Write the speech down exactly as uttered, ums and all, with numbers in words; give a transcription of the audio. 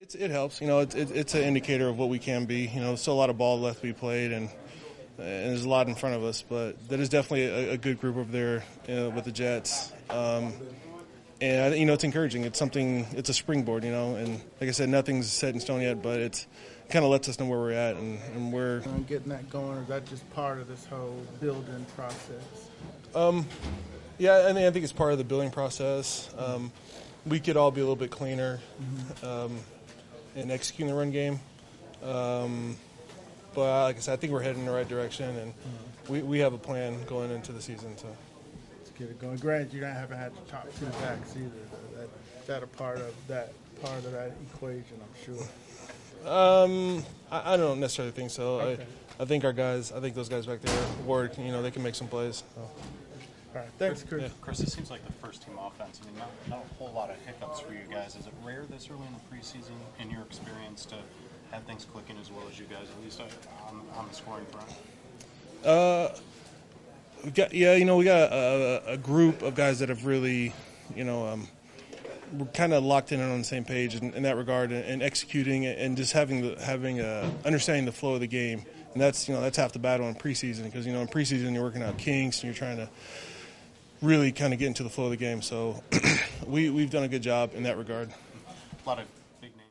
It's, it helps. You know, it, it, it's an indicator of what we can be. You know, still a lot of ball left to be played, and, and there's a lot in front of us. But that is definitely a, a good group over there uh, with the Jets. Um, and, you know, it's encouraging. It's something – it's a springboard, you know. And like I said, nothing's set in stone yet, but it's it kind of lets us know where we're at and, and where – Getting that going, is that just part of this whole building process? Um, yeah, I think, I think it's part of the building process. Um, we could all be a little bit cleaner. Um in executing the run game. Um, but like I said, I think we're heading in the right direction, and mm-hmm. we, we have a plan going into the season. So let's get it going. Granted, you haven't had the top two backs either. That, that a part of that part of that equation, I'm sure. Um, I, I don't necessarily think so. Okay. I, I think our guys, I think those guys back there, Ward, you know, they can make some plays. So. All right, thanks, Chris. Yeah. Chris, it seems like the first team offense. I mean, not, not a whole lot of hiccups for you guys. Is it rare this early in the preseason, in your experience, to have things clicking as well as you guys, at least on, on the scoring front? Uh, we got yeah, you know, we got a, a group of guys that have really, you know, um, we're kind of locked in and on the same page in, in that regard, and, and executing and just having the having a, understanding the flow of the game, and that's you know that's half the battle in preseason because you know in preseason you're working out kinks and you're trying to really kind of get into the flow of the game. So we, we've done a good job in that regard. A lot of